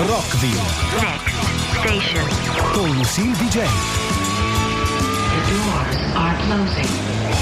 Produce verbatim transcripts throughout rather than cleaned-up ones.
Rockville. Next station. Con Lucille D J. The doors are closing.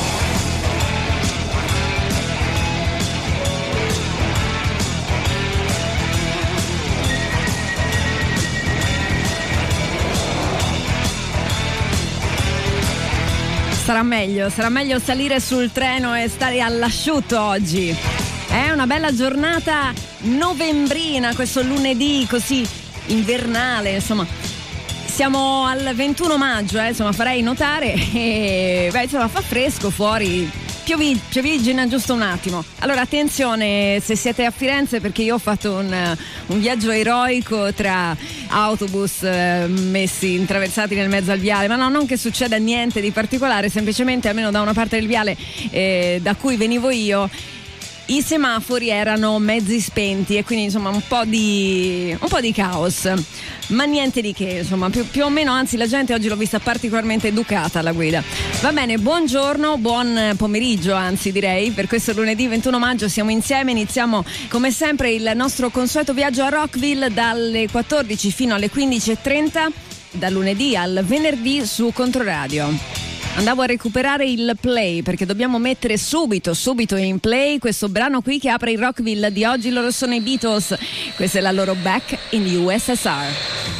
Sarà meglio, sarà meglio salire sul treno e stare all'asciutto oggi. È una bella giornata novembrina, questo lunedì così invernale, insomma. Siamo al ventuno maggio, eh, insomma, farei notare e beh, insomma, fa fresco fuori. Piovi, piovigina giusto un attimo. Allora attenzione se siete a Firenze, perché io ho fatto un, un viaggio eroico tra autobus eh, messi intraversati nel mezzo al viale, ma no, non che succeda niente di particolare, semplicemente almeno da una parte del viale eh, da cui venivo io i semafori erano mezzi spenti e quindi insomma un po' di un po' di caos, ma niente di che, insomma, più, più o meno, anzi la gente oggi l'ho vista particolarmente educata alla guida. Va bene, buongiorno, buon pomeriggio anzi direi, per questo lunedì ventuno maggio siamo insieme, iniziamo come sempre il nostro consueto viaggio a Rockville dalle quattordici fino alle quindici e trenta, dal lunedì al venerdì su Controradio. Andavo a recuperare il play perché dobbiamo mettere subito, subito in play questo brano qui che apre il Rockville di oggi. Loro sono i Beatles, questa è la loro Back in U S S R.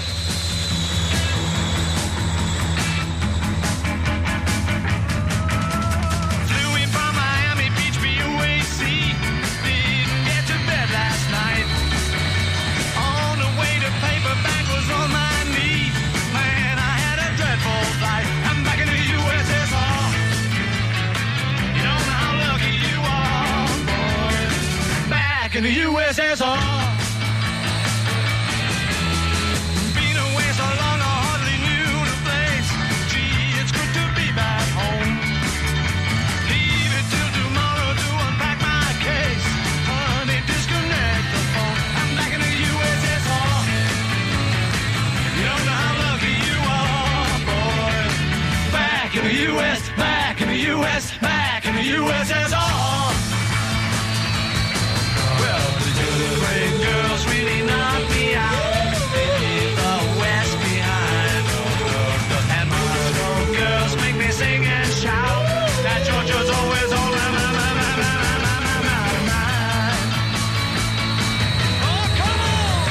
In the U S S R, been away so long I hardly knew the place. Gee, it's good to be back home. Leave it till tomorrow to unpack my case. Honey, disconnect the phone. I'm back in the U S S R. You don't know how lucky you are, boy. Back in the U S, back in the U S, back in the U S S R. Great girls really knock me out. They leave the West behind. And Moscow girls make me sing and shout. That Georgia's always on my, my, my, my, my, my, my, my, my. Oh, come on!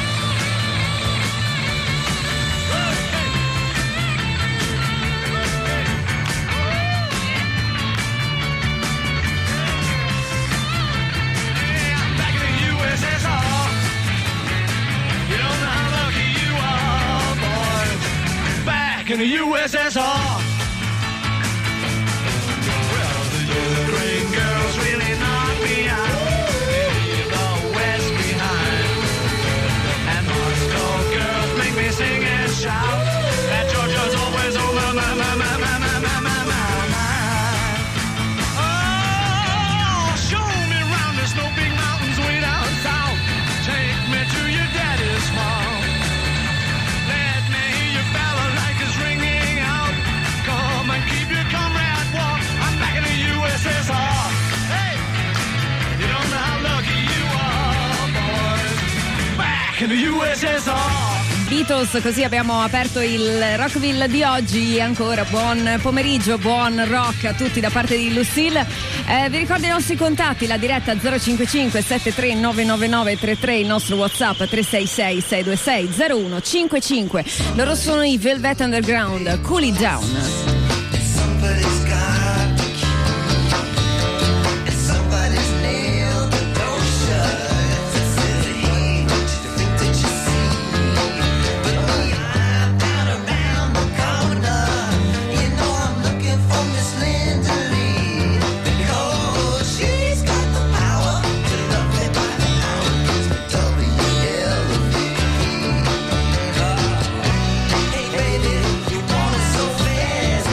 Hey, I'm back in the U S S R. In the U S S R. Well, the Ukraine girls really knock me out. They leave the West behind. And Moscow girls make me sing and shout. That Georgia's always over my, my, my, my, my, my, my, my, my. Oh, show me round, there's no big mountains way down south. Take me to your daddy's farm. Let me hear your balalaika ringing out. Come and keep your comrade warm. I'm back in the U S S R. Hey, you don't know how lucky you are, boys. Back in the U S S R. Beatles, così abbiamo aperto il Rockville di oggi. Ancora buon pomeriggio, buon rock a tutti da parte di Lucille. Eh, vi ricordo i nostri contatti, la diretta zero cinque cinque sette tre nove nove nove tre tre, il nostro WhatsApp tre sei sei sei due sei zero uno cinque cinque. Loro sono i Velvet Underground, Cool It Down. Baby, you want it so fast.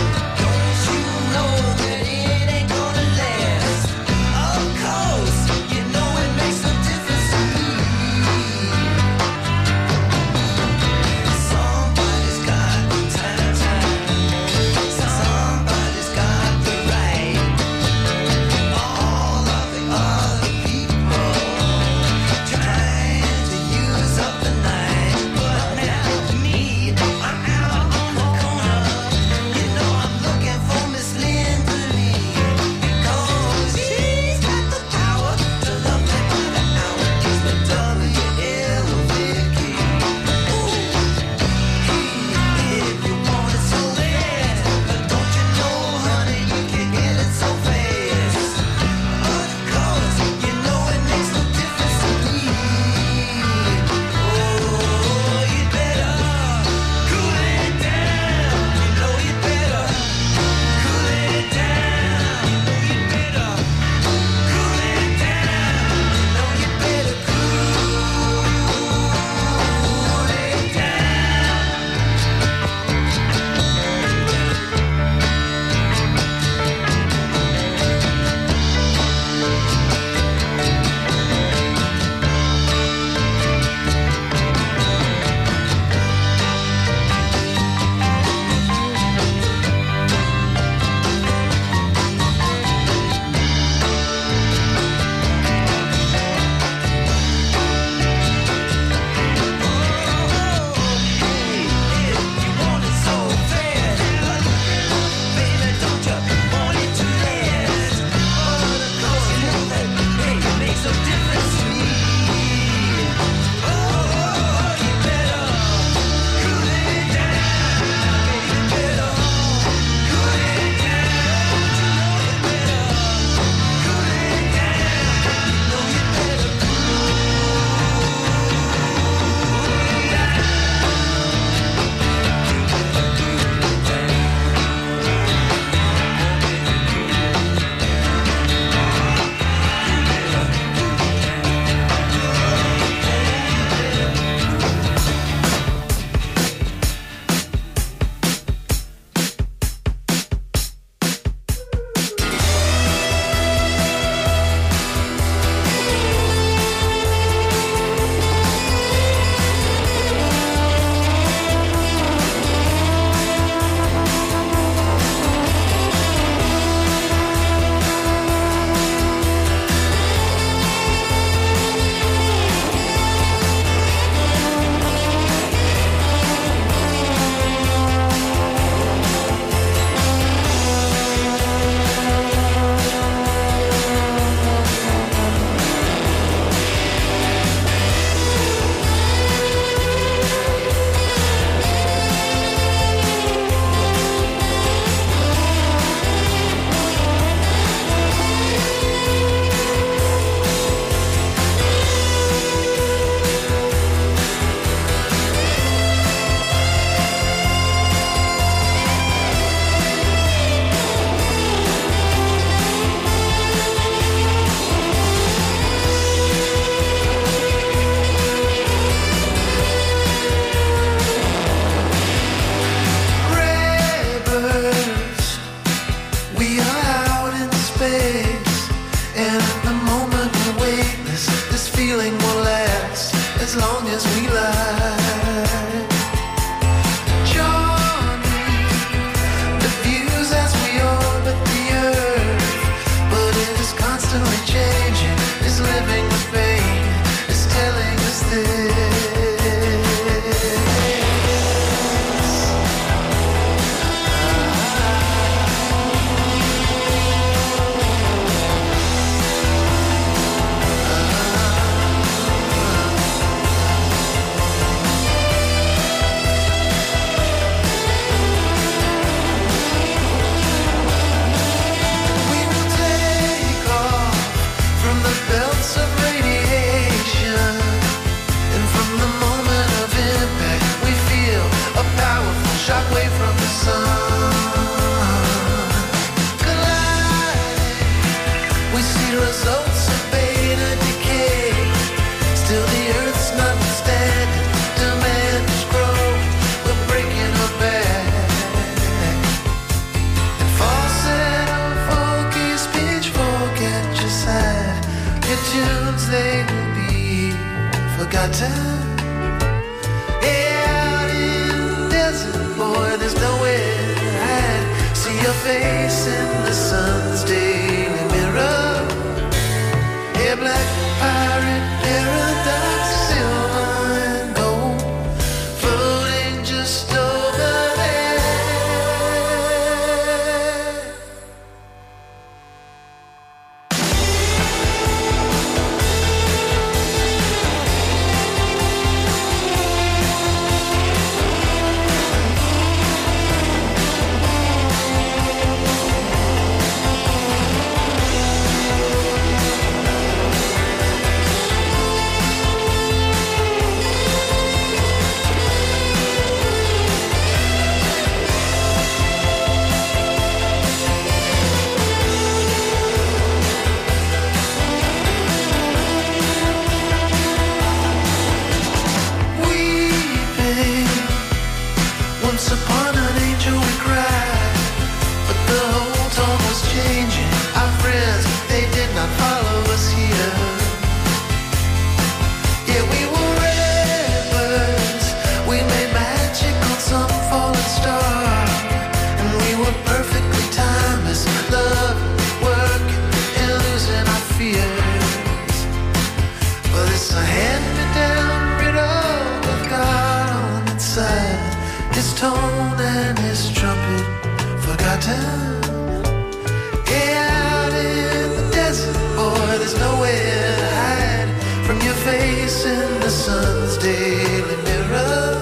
daily mirror.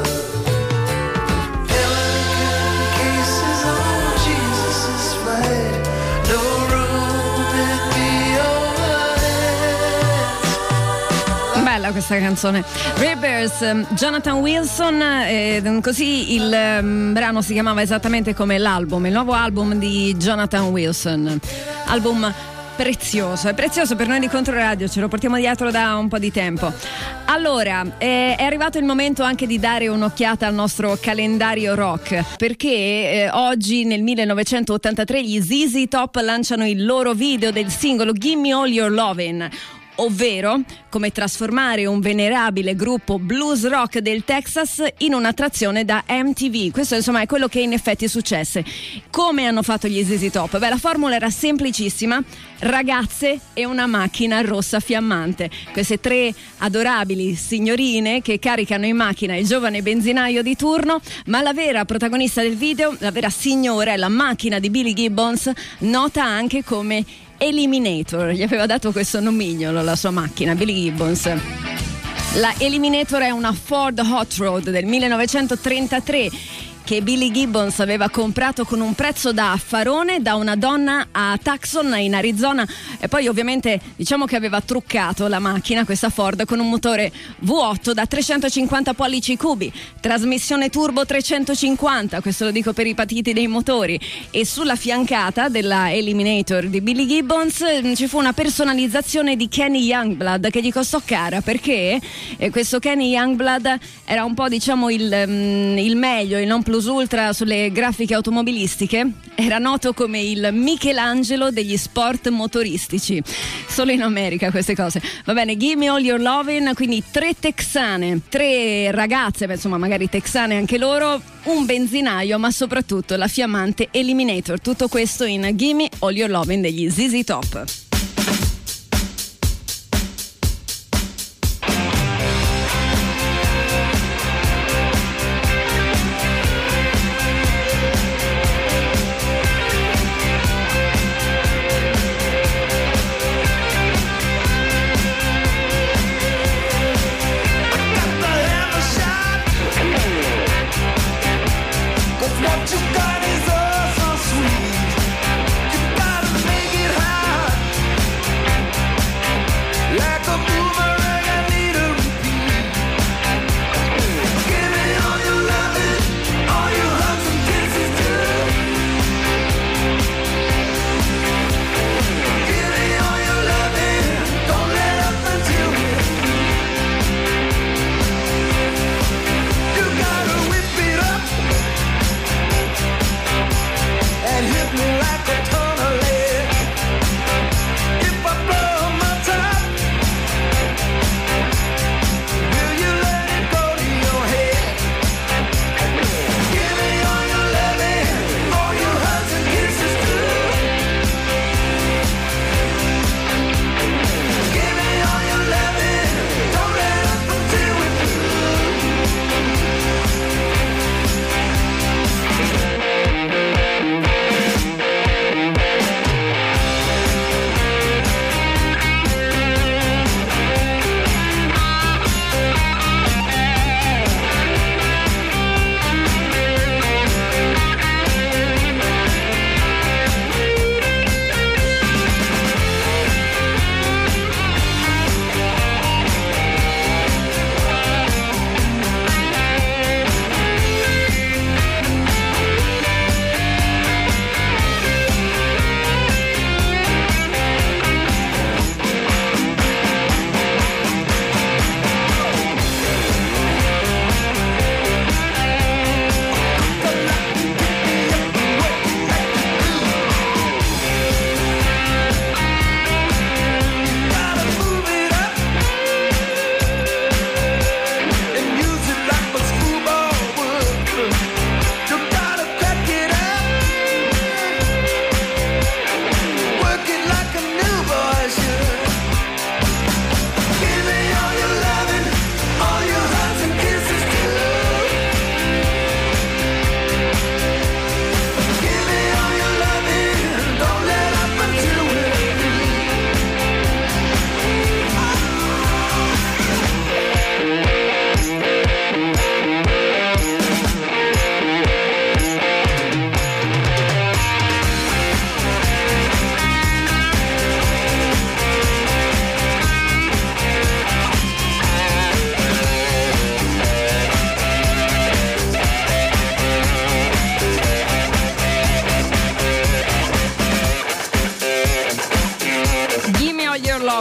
Elegant cases on Jesus' flight. No room in the overhead. Bella questa canzone. Rivers, Jonathan Wilson, eh, così il um, brano si chiamava esattamente come l'album, il nuovo album di Jonathan Wilson. Album prezioso, è prezioso per noi di Controradio, ce lo portiamo dietro da un po' di tempo. Allora, eh, è arrivato il momento anche di dare un'occhiata al nostro calendario rock, perché eh, oggi nel millenovecentottantatré gli Z Z Top lanciano il loro video del singolo Gimme All Your Lovin', ovvero come trasformare un venerabile gruppo blues rock del Texas in un'attrazione da M T V. Questo insomma è quello che in effetti successe. Come hanno fatto gli Z Z Top? Beh, la formula era semplicissima: ragazze e una macchina rossa fiammante. Queste tre adorabili signorine che caricano in macchina il giovane benzinaio di turno, ma la vera protagonista del video, la vera signora, è la macchina di Billy Gibbons, nota anche come Eliminator. Gli aveva dato questo nomignolo la sua macchina, Billy Gibbons. La Eliminator è una Ford Hot Rod del millenovecentotrentatré che Billy Gibbons aveva comprato con un prezzo da affarone da una donna a Tucson in Arizona, e poi ovviamente diciamo che aveva truccato la macchina, questa Ford, con un motore V otto da trecentocinquanta pollici cubi, trasmissione turbo trecentocinquanta, questo lo dico per i patiti dei motori, e sulla fiancata della Eliminator di Billy Gibbons ci fu una personalizzazione di Kenny Youngblood che gli costò cara, perché eh, questo Kenny Youngblood era un po' diciamo il, mm, il meglio, il non plus ultra sulle grafiche automobilistiche, era noto come il Michelangelo degli sport motoristici. Solo in America queste cose. Va bene, Gimme All Your Lovin', quindi tre texane, tre ragazze, beh, insomma magari texane anche loro, un benzinaio, ma soprattutto la fiammante Eliminator. Tutto questo in Gimme All Your Lovin' degli Z Z Top. What you got is all so sweet. You gotta make it hard.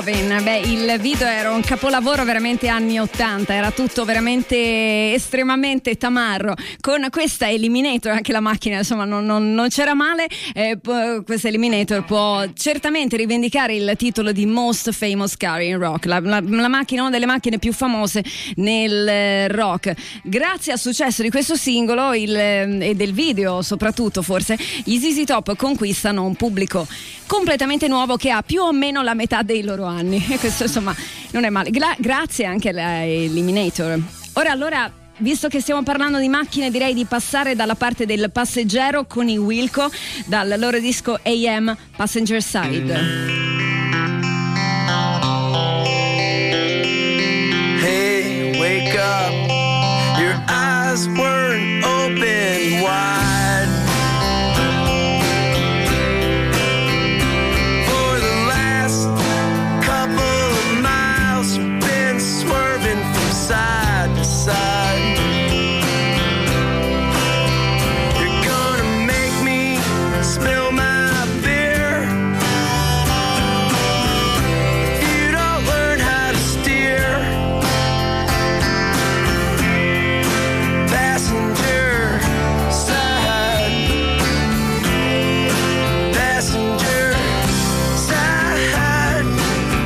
Lovin'. Beh, il video era un capolavoro veramente anni ottanta, era tutto veramente estremamente tamarro. Con questa Eliminator, anche la macchina insomma non, non, non c'era male. Eh, questa Eliminator può certamente rivendicare il titolo di Most Famous Car in Rock, la, la, la macchina, una delle macchine più famose nel rock. Grazie al successo di questo singolo il, e del video soprattutto, forse gli Z Z Top conquistano un pubblico completamente nuovo che ha più o meno la metà dei loro anni, e questo insomma non è male. Gra- grazie anche all'Eliminator. Ora allora, visto che stiamo parlando di macchine, direi di passare dalla parte del passeggero con i Wilco, dal loro disco A M Passenger Side. Hey, wake up. Your eyes weren't open wide. For the last couple of miles, you've been swerving from side to side. You're gonna make me spill my beer if you don't learn how to steer. Passenger side, passenger side.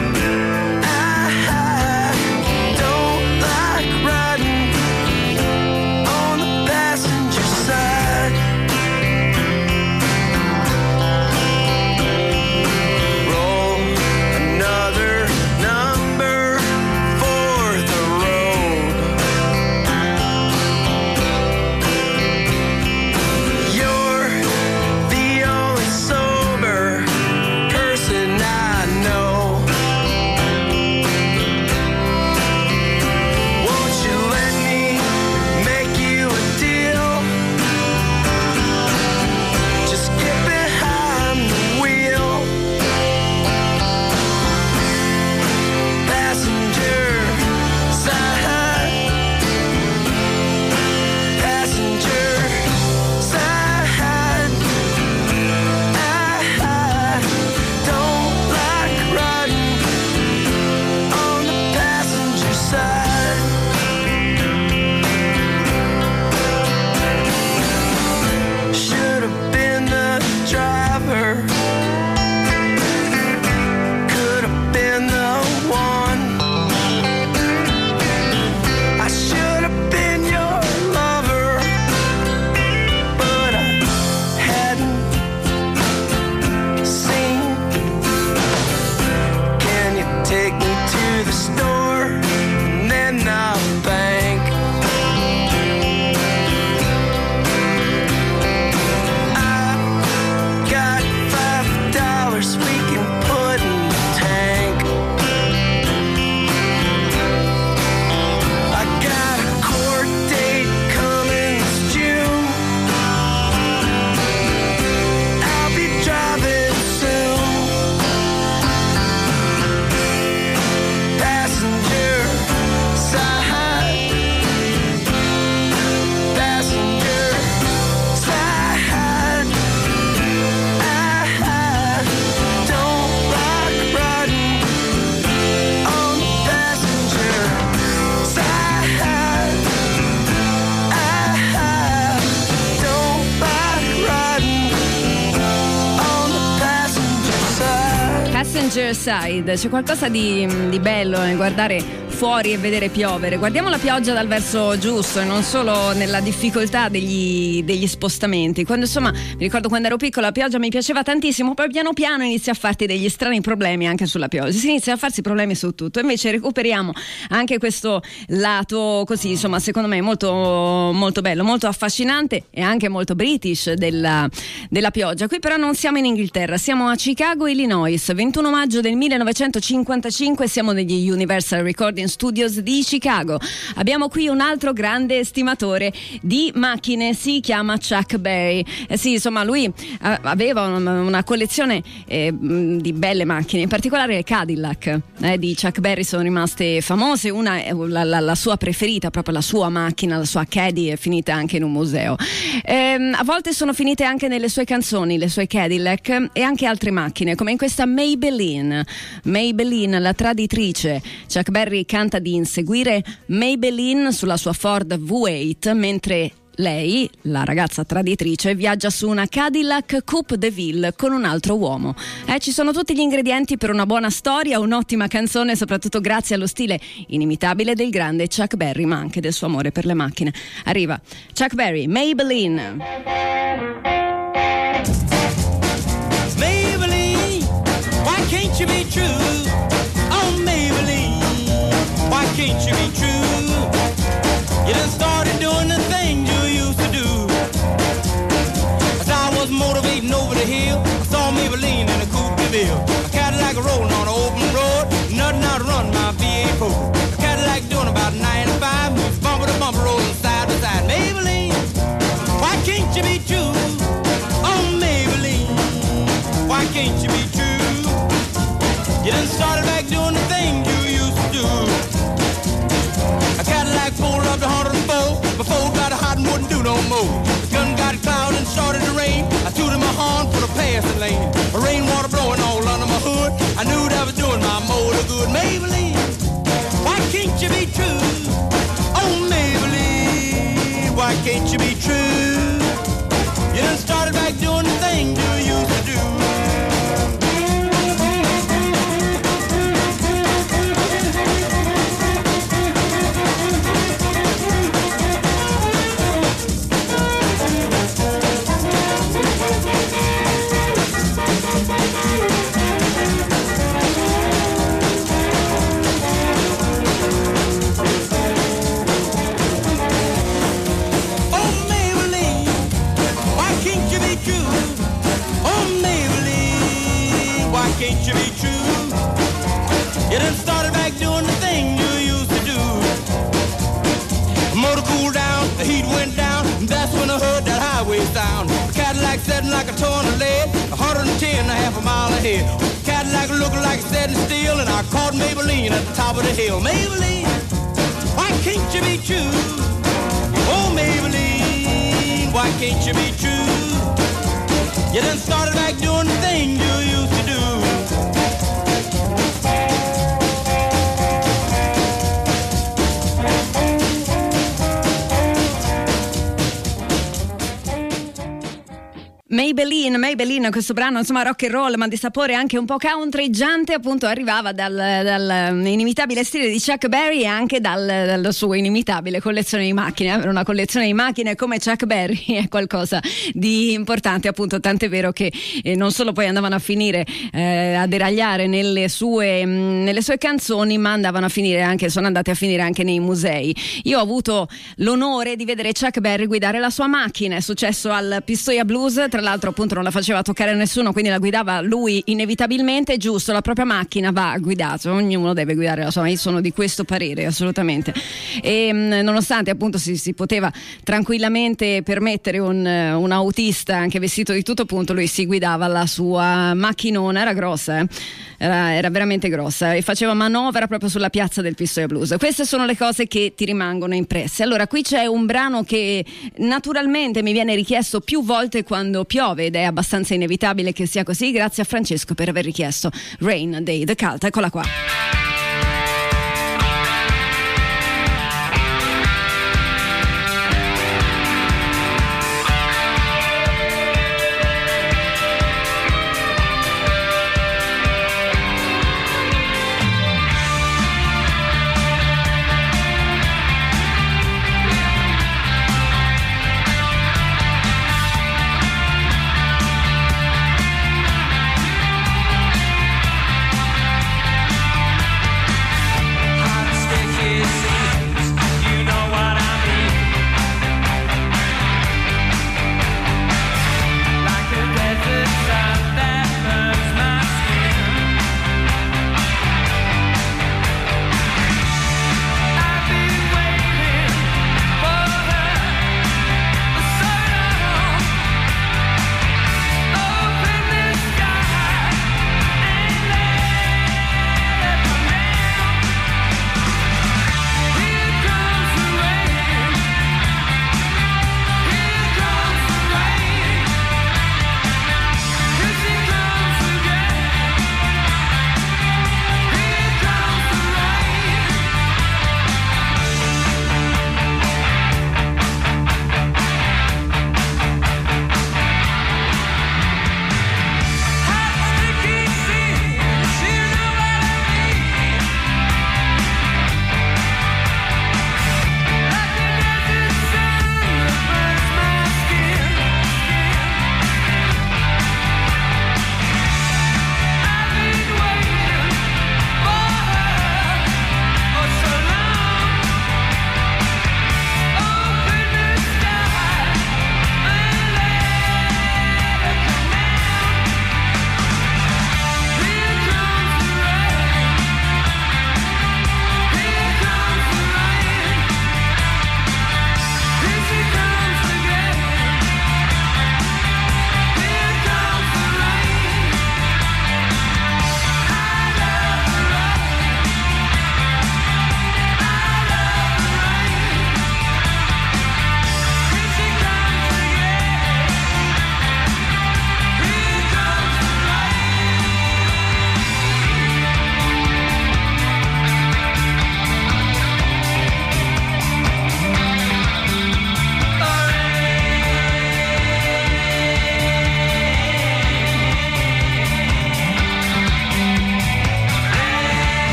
I don't like riding on the passenger side. Roll another number for the road. You're the only sober person I know. Won't you let me make you a deal? Just get behind the wheel. Passenger side, passenger side. I don't like riding on the passenger side. Should have been the driver. Could have been the one. I should have been your lover, but I hadn't seen. Can you take me to the store and then I'll bank? I got five dollars we can put in the tank. I got a court date coming this June. I'll be driving soon. Passenger side, passenger side. I don't like riding on the passenger side. I don't like riding on the passenger side. Passenger Side, c'è qualcosa di, di bello nel guardare fuori e vedere piovere. Guardiamo la pioggia dal verso giusto e non solo nella difficoltà degli, degli spostamenti. Quando insomma, mi ricordo quando ero piccola, la pioggia mi piaceva tantissimo, poi piano piano inizia a farti degli strani problemi anche sulla pioggia, si inizia a farsi problemi su tutto. Invece recuperiamo anche questo lato così, insomma, secondo me molto, molto bello, molto affascinante e anche molto british della, della pioggia. Qui però non siamo in Inghilterra, siamo a Chicago, Illinois, ventuno maggio del millenovecentocinquantacinque, siamo degli Universal Recording Volkswagen Studios di Chicago. Abbiamo qui un altro grande estimatore di macchine, si chiama Chuck Berry. Eh sì, insomma, lui eh, aveva una, una collezione eh, di belle macchine, in particolare le Cadillac eh, di Chuck Berry sono rimaste famose. Una è la, la, la sua preferita, proprio la sua macchina, la sua Caddy, è finita anche in un museo. Eh, a volte sono finite anche nelle sue canzoni, le sue Cadillac, e anche altre macchine, come in questa Maybelline. Maybelline, la traditrice. Chuck Berry canta di inseguire Maybelline sulla sua Ford V otto, mentre lei, la ragazza traditrice, viaggia su una Cadillac Coupe de Ville con un altro uomo. Eh, ci sono tutti gli ingredienti per una buona storia, un'ottima canzone, soprattutto grazie allo stile inimitabile del grande Chuck Berry, ma anche del suo amore per le macchine. Arriva Chuck Berry, Maybelline. Maybelline, why can't you be true? Oh, Maybelline, why can't you be true? You done started doing the things you used to do. As I was motivating over the hill, I saw Maybelline in a Coupe de Ville. A Cadillac rolling on an open road, nothing out to run my V eight Ford. A Cadillac doing about ninety-five, moves bumper to bumper, rolling side to side. Maybelline, why can't you be true? Oh, Maybelline, why can't you be true? You done started back doing the things you used to do. A Cadillac pulled up to one oh four, before got hot and wouldn't do no more. The gun got cloud and started to rain. I tooted my horn for the passing lane. The rainwater blowing all under my hood. I knew that was doing my motor good. Maybelline, why can't you be true? Oh, Maybelline, why can't you be true? You done started back doing the thing you used to do. Can't you be true? You done started back doing the thing you used to do. The motor cooled down, the heat went down, and that's when I heard that highway sound. The Cadillac setting like a torn lead, one hundred ten, a half a mile ahead. The Cadillac looking like it's setting steel, and I caught Maybelline at the top of the hill. Maybelline, why can't you be true? Oh, Maybelline, why can't you be true? You done started back doing the thing you used to do. Maybelline, Maybelline, questo brano insomma rock and roll ma di sapore anche un po' countryeggiante, appunto arrivava dal, dal inimitabile stile di Chuck Berry e anche dal, dalla sua inimitabile collezione di macchine. Avere una collezione di macchine come Chuck Berry è qualcosa di importante, appunto, tant'è vero che eh, non solo poi andavano a finire eh, a deragliare nelle sue, mh, nelle sue canzoni, ma andavano a finire anche, sono andate a finire anche nei musei. Io ho avuto l'onore di vedere Chuck Berry guidare la sua macchina, è successo al Pistoia Blues, tra l'altro appunto non la faceva toccare nessuno, quindi la guidava lui inevitabilmente. Giusto, la propria macchina va guidata, ognuno deve guidare la sua, io sono di questo parere assolutamente. E mh, nonostante appunto si, si poteva tranquillamente permettere un, un autista anche vestito di tutto punto, lui si guidava la sua macchinona, era grossa eh? era, era veramente grossa e faceva manovra proprio sulla piazza del Pistoia Blues. Queste sono le cose che ti rimangono impresse. Allora, qui c'è un brano che naturalmente mi viene richiesto più volte quando piove ed è abbastanza inevitabile che sia così. Grazie a Francesco per aver richiesto Rain dei The Cult. Eccola qua. Maybelline,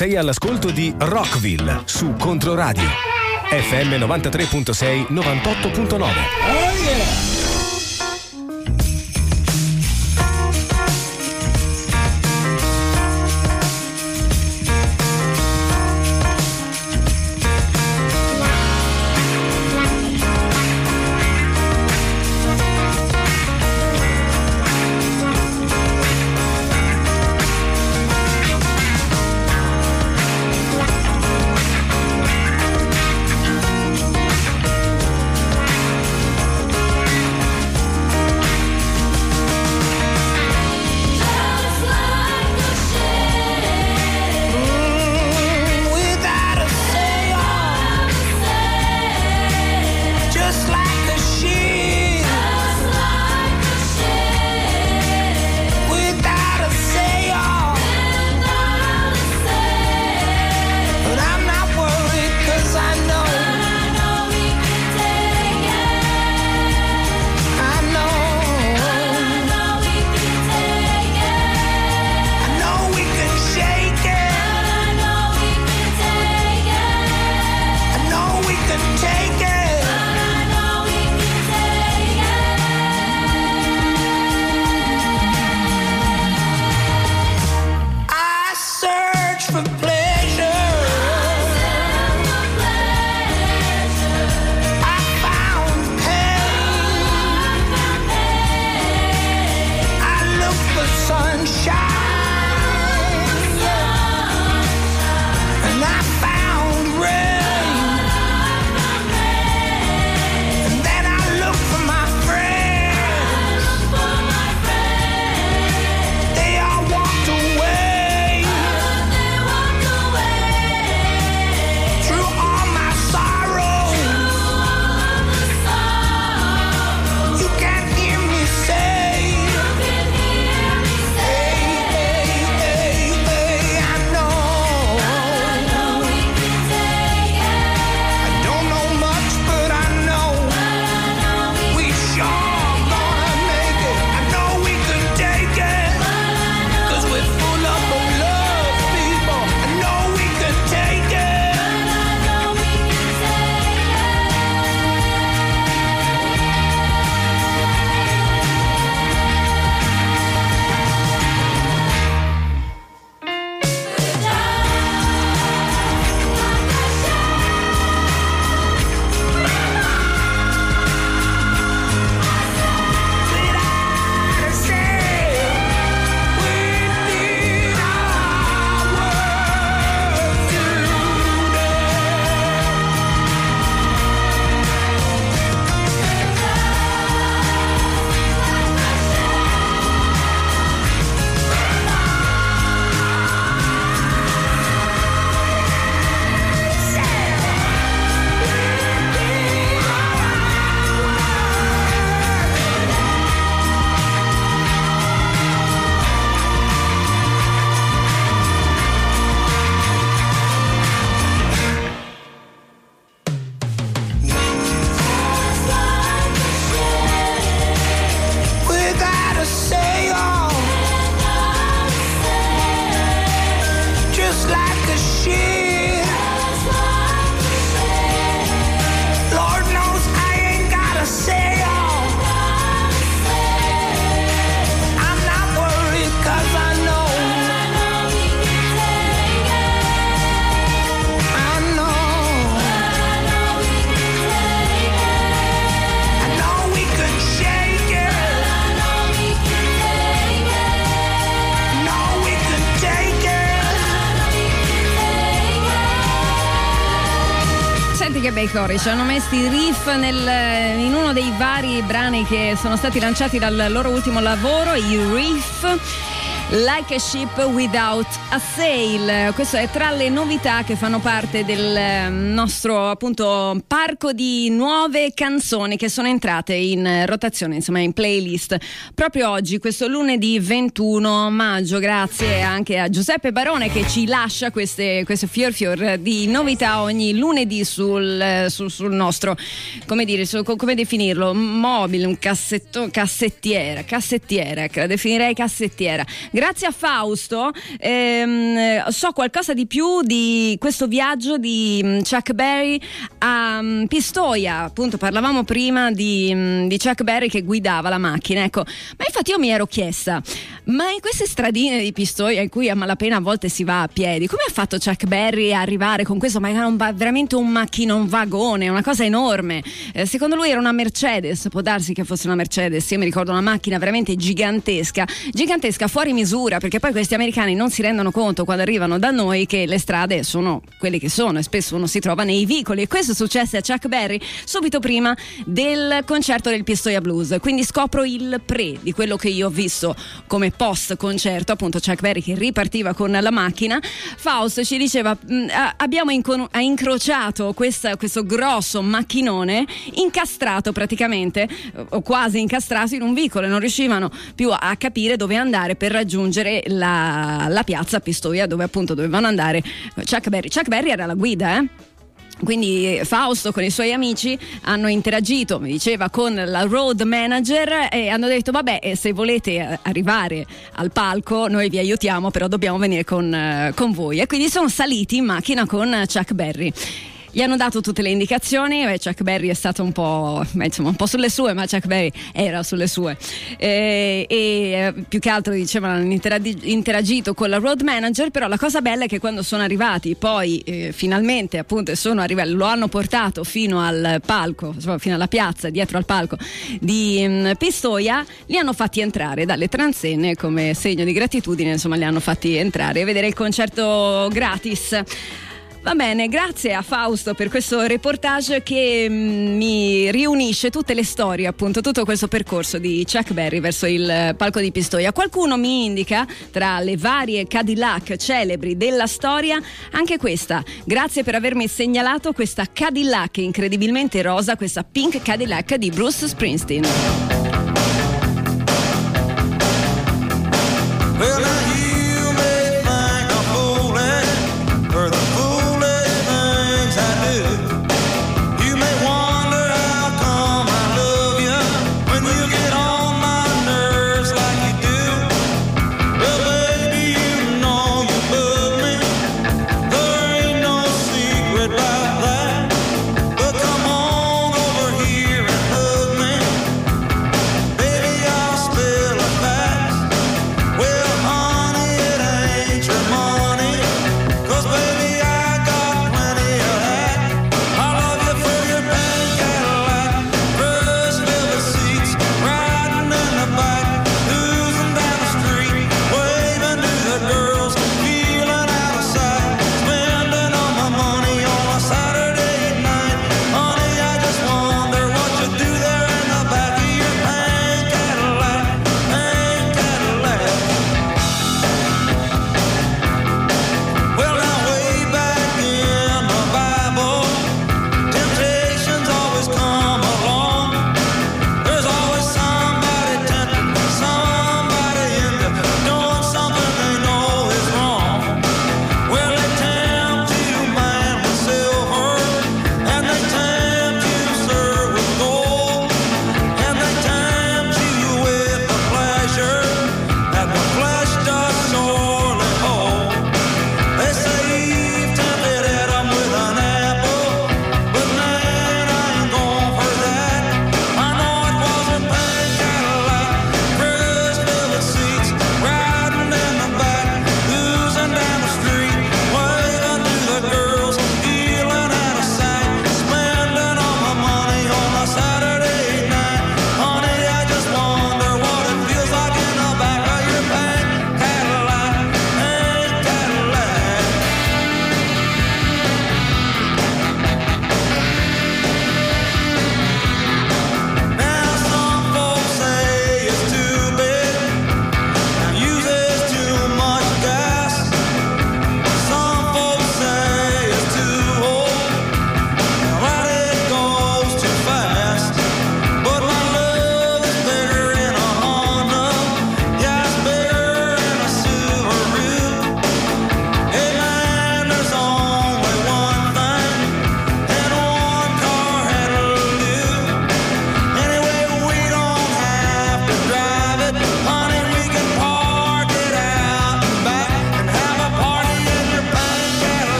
Sei all'ascolto di Rockville su Controradio F M novantatré virgola sei, novantotto virgola nove. Oh yeah! che bei cori, ci hanno messo i riff nel, in uno dei vari brani che sono stati lanciati dal loro ultimo lavoro, i riff. Like a Ship Without a Sail, questo è tra le novità che fanno parte del nostro appunto parco di nuove canzoni che sono entrate in rotazione, insomma in playlist proprio oggi, questo lunedì ventuno maggio. Grazie anche a Giuseppe Barone che ci lascia queste, queste fior fior di novità ogni lunedì sul, sul, sul nostro, come dire, su, come definirlo, mobile, un cassetto, cassettiera, cassettiera, la definirei cassettiera. grazie a Fausto ehm, so qualcosa di più di questo viaggio di Chuck Berry a um, Pistoia. Appunto parlavamo prima di, um, di Chuck Berry che guidava la macchina, ecco. Ma infatti io mi ero chiesta, ma in queste stradine di Pistoia in cui a malapena a volte si va a piedi, come ha fatto Chuck Berry a arrivare con questo? Ma era un, veramente un macchino, un vagone, una cosa enorme. Eh, secondo lui era una Mercedes, può darsi che fosse una Mercedes, io mi ricordo una macchina veramente gigantesca, gigantesca fuori misura, perché poi questi americani non si rendono conto quando arrivano da noi che le strade sono quelle che sono e spesso uno si trova nei vicoli, e questo successe a Chuck Berry subito prima del concerto del Pistoia Blues. Quindi scopro il pre di quello che io ho visto come post concerto, appunto Chuck Berry che ripartiva con la macchina. Fausto ci diceva abbiamo inco- incrociato questa, questo grosso macchinone incastrato praticamente o quasi incastrato in un vicolo, e non riuscivano più a capire dove andare per raggiungere la, la piazza Pistoia, dove appunto dovevano andare Chuck Berry. Chuck Berry era la guida, eh? Quindi Fausto con i suoi amici hanno interagito, mi diceva, con la road manager e hanno detto vabbè, se volete arrivare al palco noi vi aiutiamo, però dobbiamo venire con, con voi, e quindi sono saliti in macchina con Chuck Berry. Gli hanno dato tutte le indicazioni, beh, Chuck Berry è stato un po', beh, insomma, un po' sulle sue, ma Chuck Berry era sulle sue. E, e più che altro, dicevano, hanno interagito con la road manager, però la cosa bella è che quando sono arrivati, poi eh, finalmente appunto sono arrivati, lo hanno portato fino al palco, insomma, fino alla piazza, dietro al palco di um, Pistoia, li hanno fatti entrare dalle transenne come segno di gratitudine, insomma, li hanno fatti entrare e vedere il concerto gratis. Va bene, grazie a Fausto per questo reportage che mh, mi riunisce tutte le storie, appunto, tutto questo percorso di Chuck Berry verso il palco di Pistoia. Qualcuno mi indica, tra le varie Cadillac celebri della storia, anche questa. Grazie per avermi segnalato questa Cadillac incredibilmente rosa, questa Pink Cadillac di Bruce Springsteen. Well, now you may think I'm fooling, or the foolish things I do. You may wonder how come I love you when you get on my nerves like you do. Well, baby, you know you love me. There ain't no secret about that. But come on over here and hug me. Baby, I'll spill a fact. Well, honey,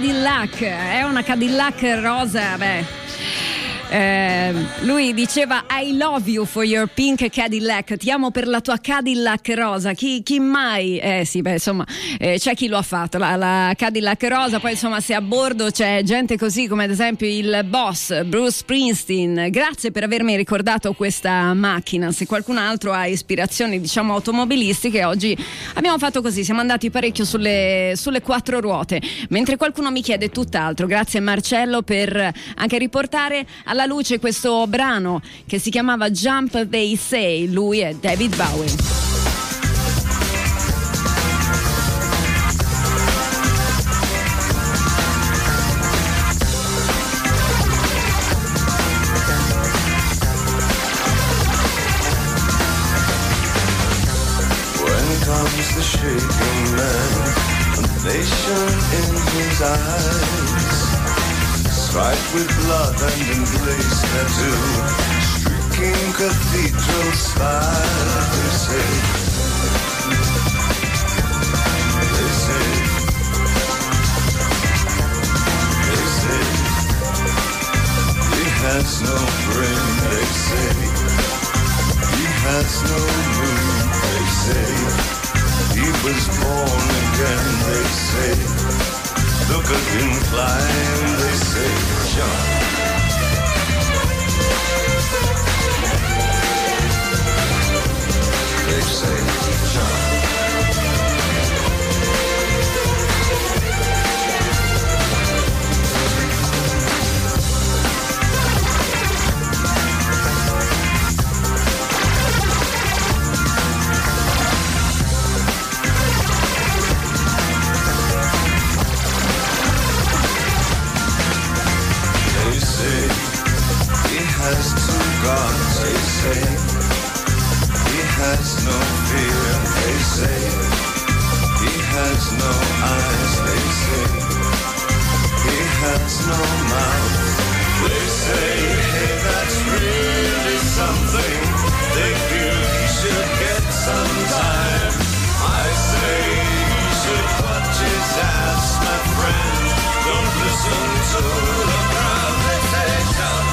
Cadillac, è una Cadillac rosa, beh. Eh, lui diceva I love you for your pink Cadillac, ti amo per la tua Cadillac rosa. Chi, chi mai? Eh sì, beh, insomma, eh, c'è chi lo ha fatto, la, la Cadillac rosa. Poi insomma, se a bordo c'è gente così come ad esempio il boss Bruce Springsteen, grazie per avermi ricordato questa macchina. Se qualcun altro ha ispirazioni, diciamo, automobilistiche, oggi abbiamo fatto così, siamo andati parecchio sulle, sulle quattro ruote, mentre qualcuno mi chiede tutt'altro. Grazie Marcello per anche riportare alla luce questo brano che si chiamava Jump They Say. Lui è David Bowie. Comes the shaking man, a nation in his eyes, striped with blood and emblazed tattoo, streaking cathedral spire. They say, they say, they say, he has no brain. They say, he has no moon. They say, he was born again. They say, look at him climb. They say, jump. They say, jump. Has two gods, they say. He has no fear, they say. He has no eyes, they say. He has no mouth, they say. Hey, that's really something. They feel he should get some time. I say he should watch his ass, my friend. Don't listen to the crowd. They say, jump.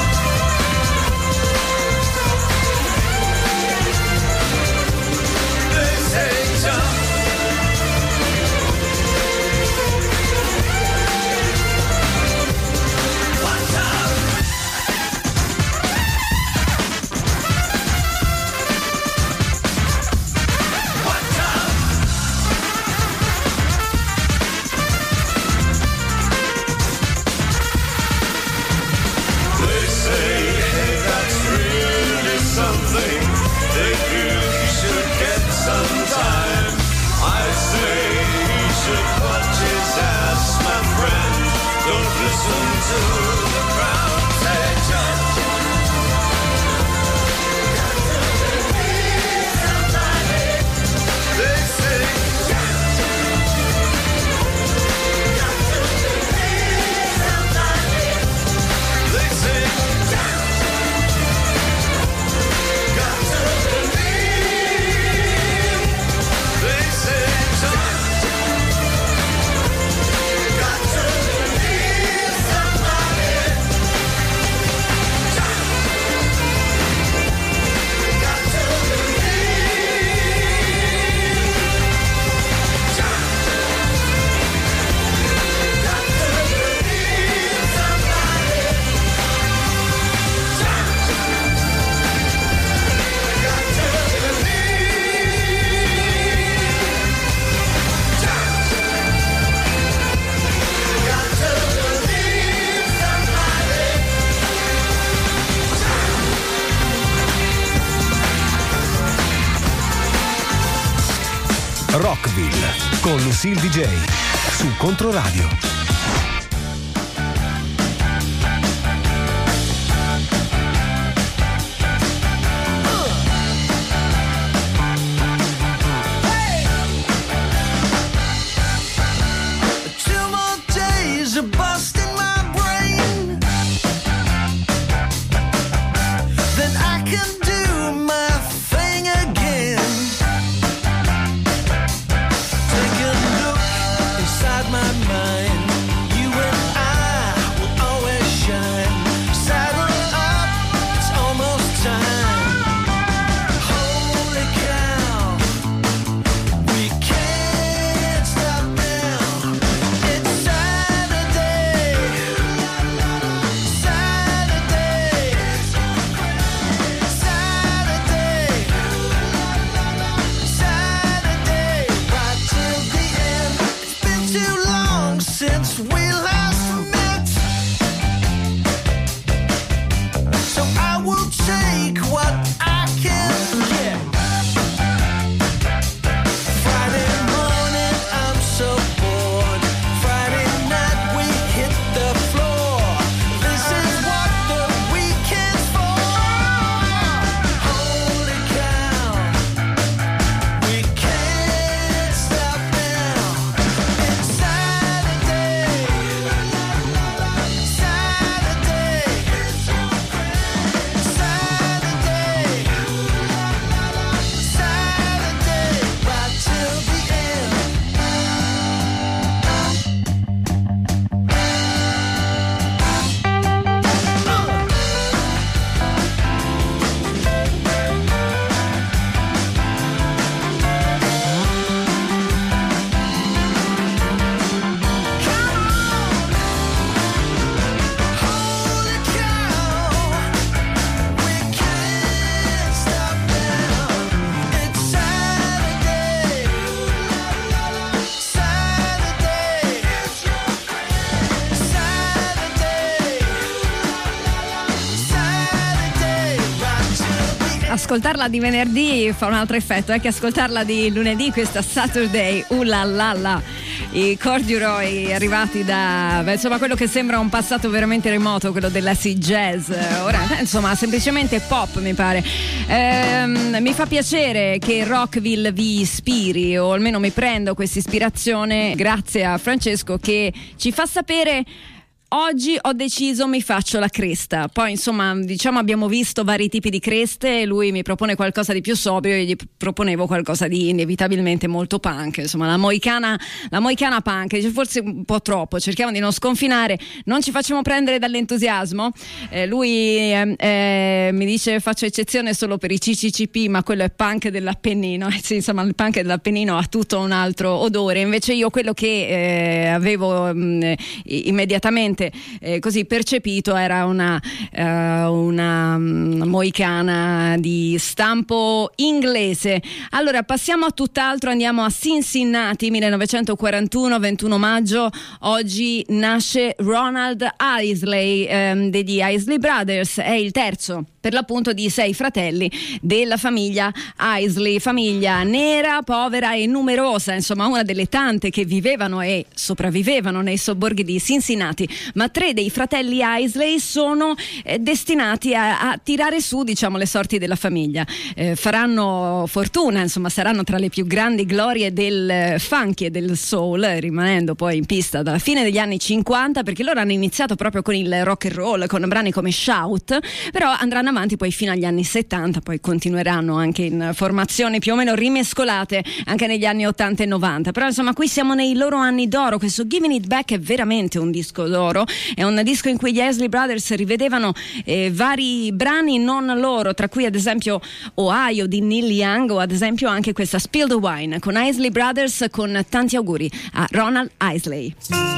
Rockville con Lucille D J su Controradio. Take a look inside my mind. ascoltarla di venerdì fa un altro effetto, è che ascoltarla di lunedì, questa Saturday, uh la la la, i corduroy arrivati da, beh, insomma, quello che sembra un passato veramente remoto, quello dell'acid jazz, ora insomma semplicemente pop mi pare. Ehm, mi fa piacere che Rockville vi ispiri, o almeno mi prendo questa ispirazione grazie a Francesco che ci fa sapere: oggi ho deciso, mi faccio la cresta. Poi insomma, diciamo, abbiamo visto vari tipi di creste, lui mi propone qualcosa di più sobrio e gli proponevo qualcosa di inevitabilmente molto punk, insomma la moicana, la moicana punk. Dice forse un po' troppo, cerchiamo di non sconfinare, non ci facciamo prendere dall'entusiasmo. Eh, lui eh, eh, mi dice faccio eccezione solo per i C C C P, ma quello è punk dell'Appennino. Eh sì, insomma il punk dell'Appennino ha tutto un altro odore, invece io quello che eh, avevo mh, immediatamente Eh, così percepito era una, uh, una um, moicana di stampo inglese. Allora passiamo a tutt'altro, andiamo a Cincinnati, millenovecentoquarantuno, ventuno maggio. Oggi nasce Ronald Isley um, degli Isley Brothers, è il terzo per l'appunto di sei fratelli della famiglia Isley, famiglia nera, povera e numerosa, insomma una delle tante che vivevano e sopravvivevano nei sobborghi di Cincinnati, ma tre dei fratelli Isley sono eh, destinati a, a tirare su, diciamo, le sorti della famiglia. Eh, faranno fortuna, insomma saranno tra le più grandi glorie del funky e del soul, rimanendo poi in pista dalla fine degli anni cinquanta, perché loro hanno iniziato proprio con il rock and roll, con brani come Shout, però andranno avanti poi fino agli anni settanta, poi continueranno anche in formazioni più o meno rimescolate anche negli anni ottanta e novanta, però insomma qui siamo nei loro anni d'oro. Questo Giving It Back è veramente un disco d'oro, è un disco in cui gli Isley Brothers rivedevano eh, vari brani non loro, tra cui ad esempio Ohio di Neil Young, o ad esempio anche questa Spill the Wine con Isley Brothers, con tanti auguri a Ronald Isley.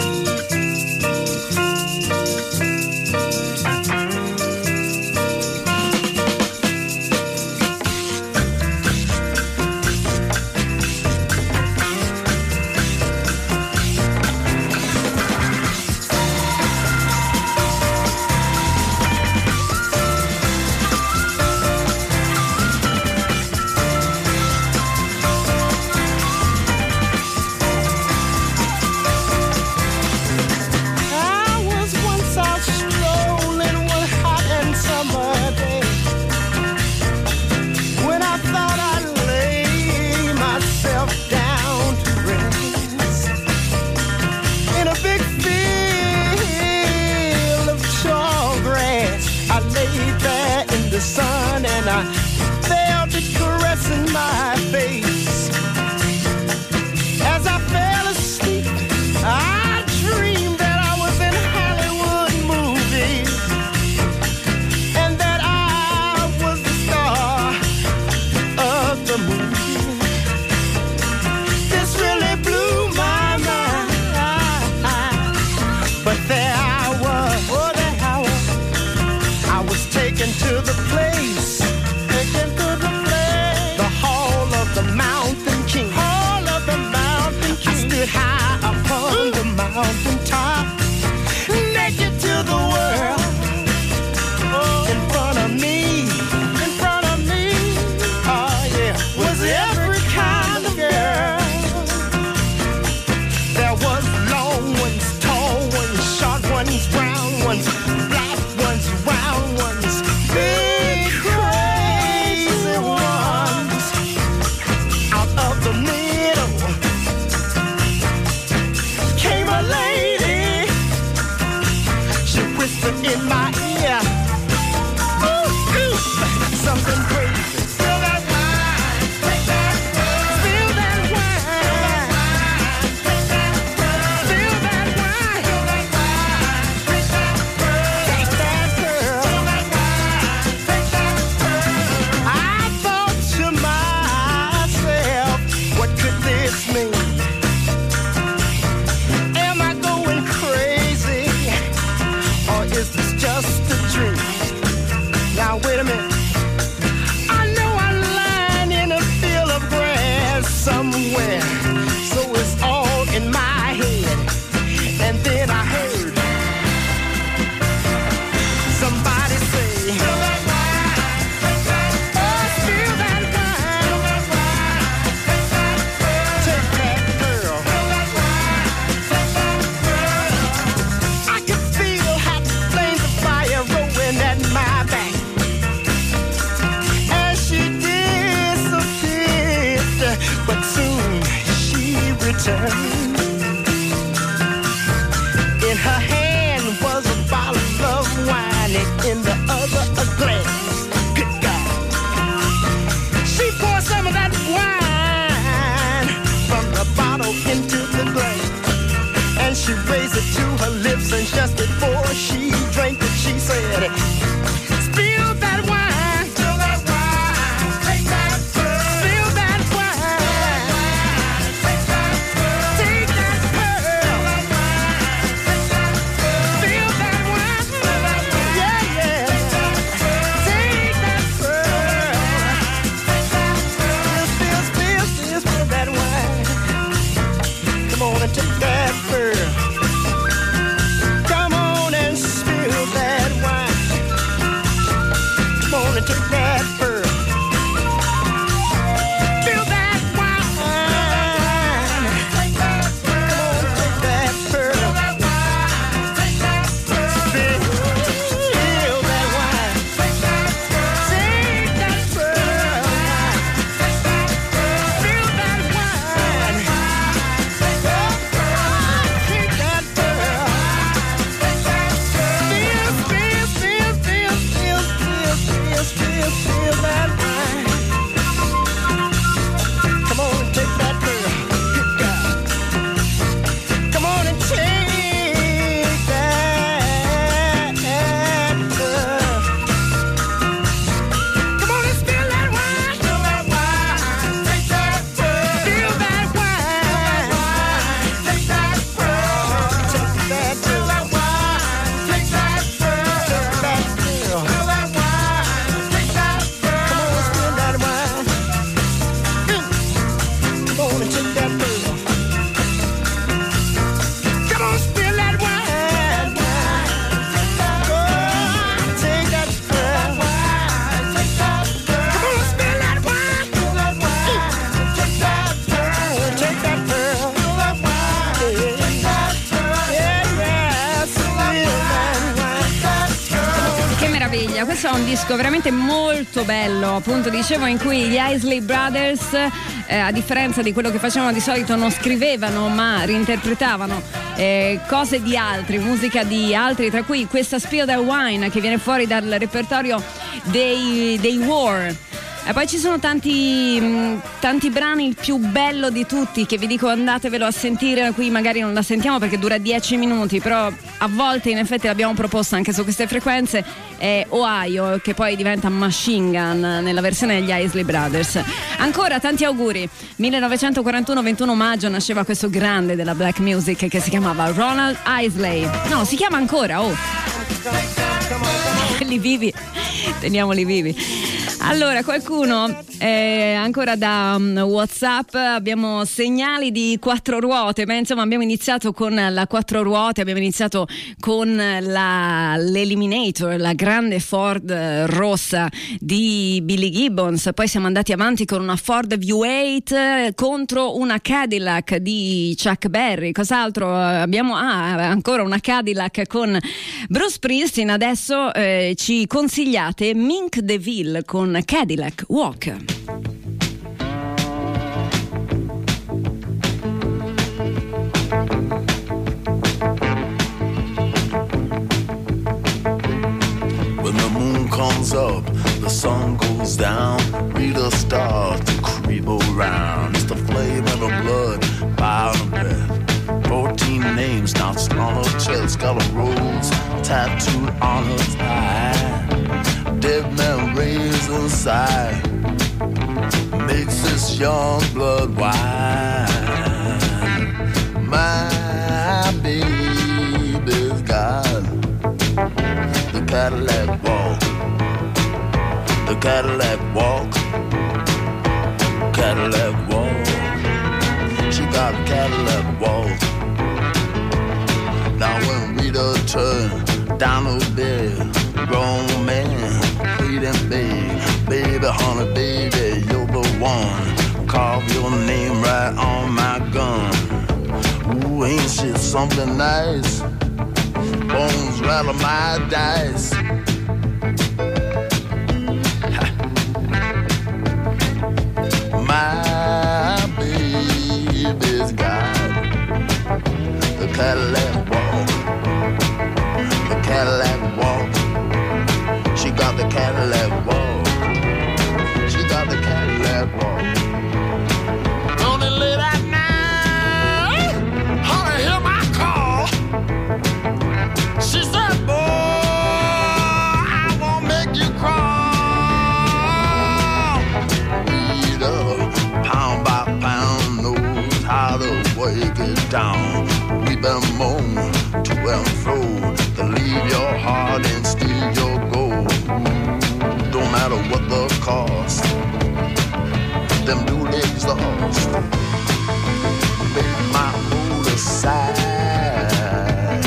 Sun and I felt it caressing my face. As I fell asleep, I dreamed that I was in Hollywood movies and that I was the star of the movie. This really blew my mind, but there I was, oh there I was, I was taken to the place, taken to the place, the hall of the mountain king, hall of the mountain king. I stood high upon the mountain top, naked to the world. Oh, in front of me, in front of me, oh yeah, was every kind of girl. There was long ones, tall ones, short ones, brown ones, black ones, round ones, big crazy ones. Out of the middle came a lady. She whispered in my ear, ooh, ooh, something crazy. Spill that wine, take that wine. Spill that wine, take that wine. Spill that wine, take that wine. Take that girl, spill that wine, take that wine. I thought to myself, what could this mean? Am I going crazy, or is this just lantern. In her hand was a bottle of wine, and in the other a glass. Good God. She poured some of that wine from the bottle into the glass, and she raised it to her lips, and just before she drank it, she said, spill that wine, spill that wine, take that pearl, spill that wine, take that pearl, take that pearl, spill that wine, yeah, yeah, take that pearl, spill, spill, spill, spill that wine. Come on and take that pearl. Come on and spill that wine. Come on and take that pearl. Spill that wine. Come on and take that pearl. Spill that wine. Take that pearl. Spill that wine. Take that pearl. Take that pearl. Spill that wine. Take that pearl. Take that pearl. Spill, spill, spill, spill, spill, spill, spill, spill, spill that wine. Come on and take that pearl. Good God. Come on and take that pearl. Come on and spill that wine. Spill that wine. Take that pearl. Spill that wine. Take that pearl. Take that pearl. Take that pearl. Take that pearl. Spill that wine. Take that pearl. Come on and spill that wine. Come on and take that pearl. Come on, spill that wine. Oh, take that pearl. Come on, spill that wine. Take that pearl. Take that pearl. Yeah, yeah, spill that wine. Che meraviglia, questo è un disco veramente molto bello, appunto dicevo, in cui gli Isley Brothers, eh, a differenza di quello che facevano di solito, non scrivevano ma reinterpretavano eh, cose di altri, musica di altri, tra cui questa Spill That Wine che viene fuori dal repertorio dei, dei War. E poi ci sono tanti, mh, tanti brani, il più bello di tutti che vi dico andatevelo a sentire, qui magari non la sentiamo perché dura dieci minuti, però a volte in effetti l'abbiamo proposta anche su queste frequenze, è Ohio, che poi diventa Machine Gun nella versione degli Isley Brothers. Ancora tanti auguri. millenovecentoquarantuno, ventuno maggio, nasceva questo grande della black music che si chiamava Ronald Isley. No, si chiama ancora, oh. Li vivi, teniamoli vivi. Allora, qualcuno eh, ancora da um, WhatsApp, abbiamo segnali di quattro ruote, ma insomma abbiamo iniziato con la quattro ruote, abbiamo iniziato con la, l'Eliminator, la grande Ford eh, rossa di Billy Gibbons, poi siamo andati avanti con una Ford V otto eh, contro una Cadillac di Chuck Berry. Cos'altro abbiamo? Ah, ancora una Cadillac con Bruce Springsteen. Adesso eh, ci consigliate Mink DeVille con Cadillac Walk. When the moon comes up, the sun goes down, Rita starts to creep around. It's the flame of the blood, fire and breath. Fourteen names notched on her chest, got a rose tattooed on her thigh. Dead man raised inside, makes this young blood wine. My baby's got the Cadillac walk, the Cadillac walk, Cadillac walk. She got a Cadillac walk. Now when Rita turned down her bed, grown man pleading big, baby, honey, baby, you're the one. Carve your name right on my gun. Ooh, ain't shit something nice? Bones rattle my dice. My baby's got keep and moan to and fro, to leave your heart and steal your gold. Don't matter what the cost, them new legs lost. Make my mood aside.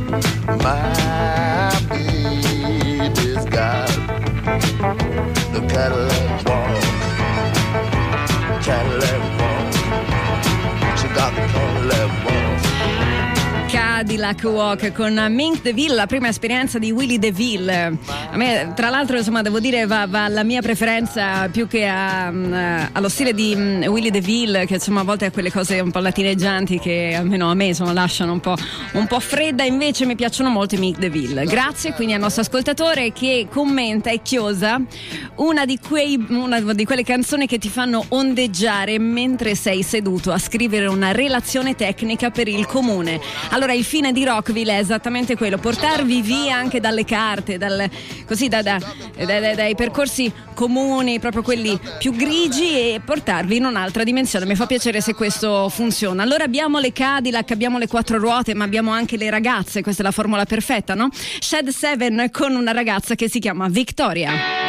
My baby's got the Cadillac walk, Cadillac walk. She got the Cadillac walk. Cadillac Walk con Mink DeVille, la prima esperienza di Willie DeVille. A me, tra l'altro, insomma, devo dire, va, va alla mia preferenza più che a, uh, allo stile di um, Willie DeVille, che insomma a volte ha quelle cose un po' latineggianti che almeno a me insomma lasciano un po', un po' fredda. Invece mi piacciono molto i Mink DeVille. Grazie quindi al nostro ascoltatore che commenta e chiosa una di, quei, una di quelle canzoni che ti fanno ondeggiare mentre sei seduto a scrivere una relazione tecnica per il comune. Allora il fine di Rockville è esattamente quello, portarvi via anche dalle carte, dal, così da, da, da, da, dai percorsi comuni, proprio quelli più grigi, e portarvi in un'altra dimensione. Mi fa piacere se questo funziona. Allora abbiamo le Cadillac, abbiamo le quattro ruote, ma abbiamo anche le ragazze, questa è la formula perfetta, no? Shed Seven con una ragazza che si chiama Victoria.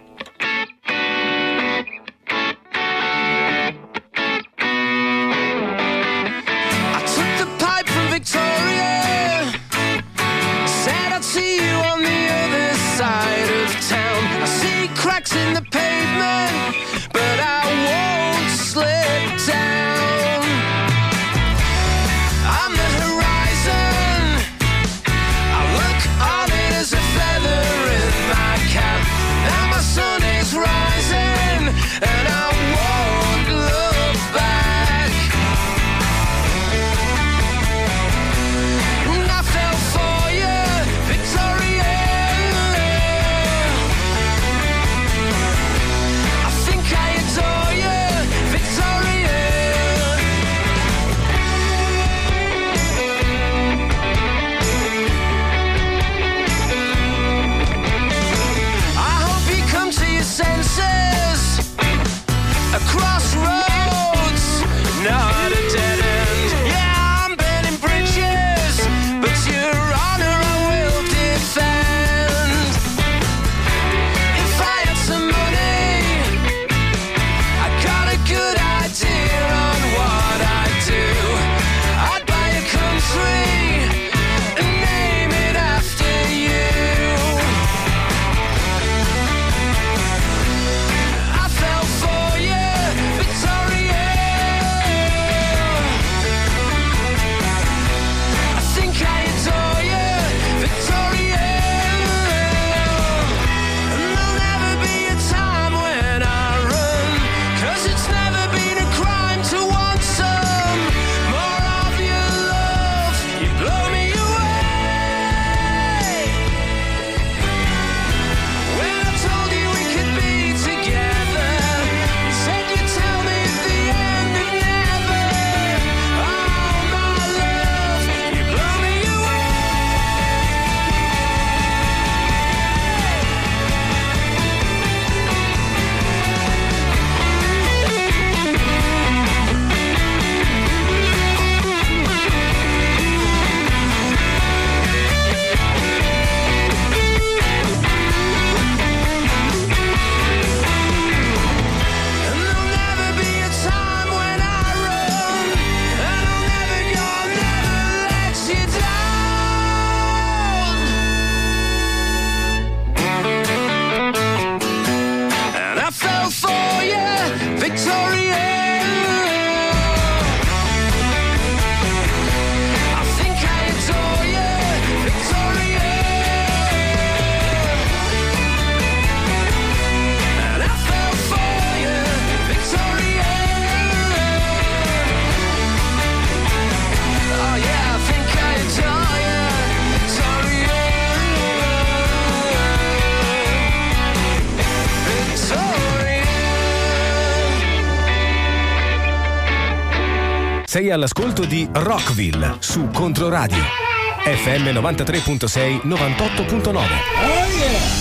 Victoria, said I'd see you on the other side of town. I see cracks in the pavement, but I won't slip down. I'm the horizon, I look on it as a feather in my cap. Now my sun is rising, and I won't look back. Senses, a crossroads, not a dead end. Yeah, I'm burning bridges, but your honor I will defend. If I had some money, I got a good idea on what I'd do. I'd buy a country and name it after you. Sei all'ascolto di Rockville su Controradio F M novantatré virgola sei, novantotto virgola nove. Oh yeah!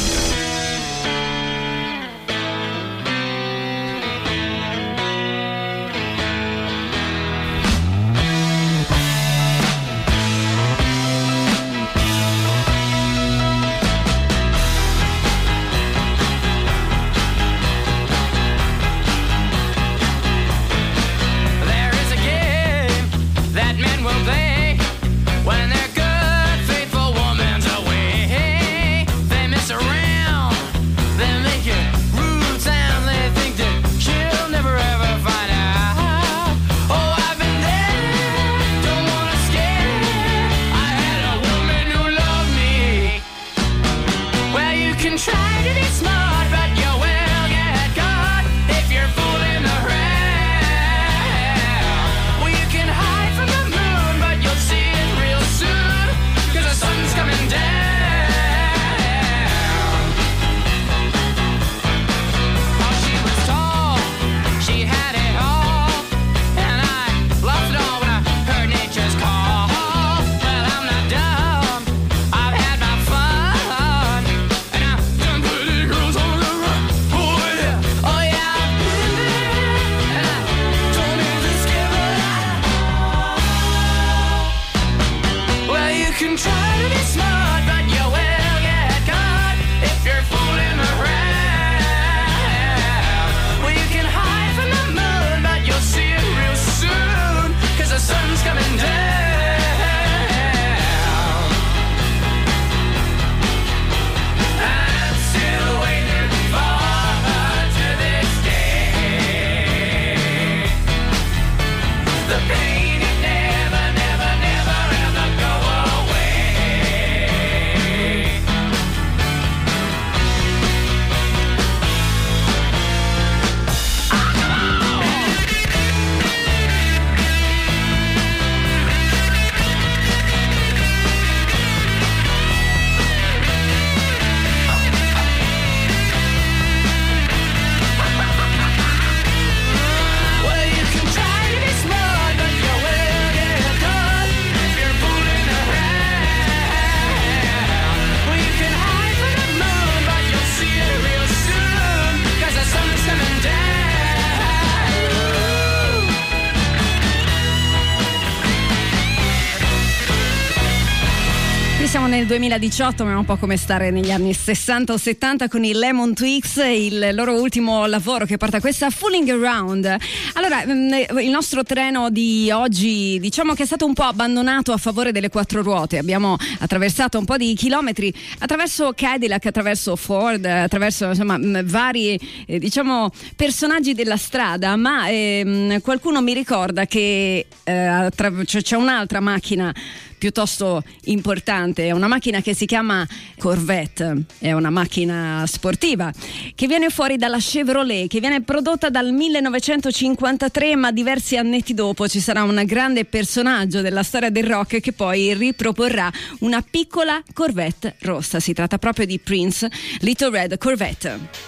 nel duemiladiciotto, ma è un po' come stare negli anni sessanta o settanta con i Lemon Twigs, il loro ultimo lavoro che porta questa Fooling Around. Allora, il nostro treno di oggi diciamo che è stato un po' abbandonato a favore delle quattro ruote. Abbiamo attraversato un po' di chilometri attraverso Cadillac, attraverso Ford, attraverso insomma vari eh, diciamo personaggi della strada, ma eh, qualcuno mi ricorda che eh, attra- cioè, c'è un'altra macchina piuttosto importante, è una macchina che si chiama Corvette, è una macchina sportiva che viene fuori dalla Chevrolet, che viene prodotta dal millenovecentocinquantatré, ma diversi annetti dopo ci sarà un grande personaggio della storia del rock che poi riproporrà una piccola Corvette rossa. Si tratta proprio di Prince, Little Red Corvette.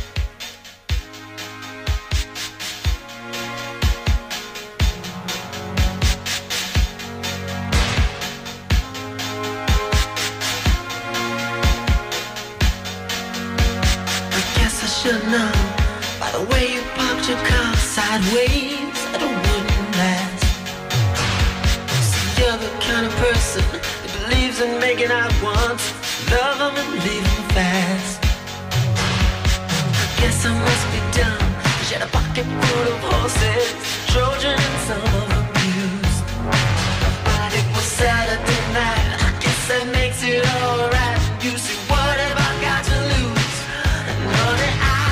Should know by the way you parked your car sideways that it wouldn't last. See, you're the kind of person that believes in making out once, love them and leave them fast. I guess I must be dumb, 'cause you had a pocket full of horses, Trojan and some of them used. But it was Saturday night, I guess that makes it alright. You see, what have I got to lose? Honey,